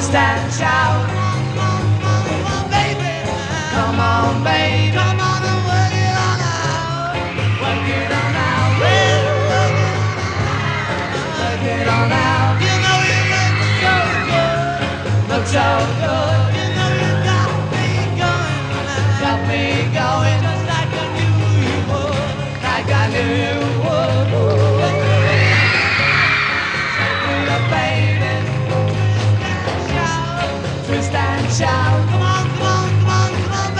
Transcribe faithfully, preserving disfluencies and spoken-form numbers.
twist and shout. Come on, baby. Come on and work it on out. Work it on out. Work it on out. You know you look so good. Look so good. You know you got me going. Got me going. Just like I knew you would. Like I knew you would. Take me up, baby. Twist and shout. Come on, come on, come on, come on, baby.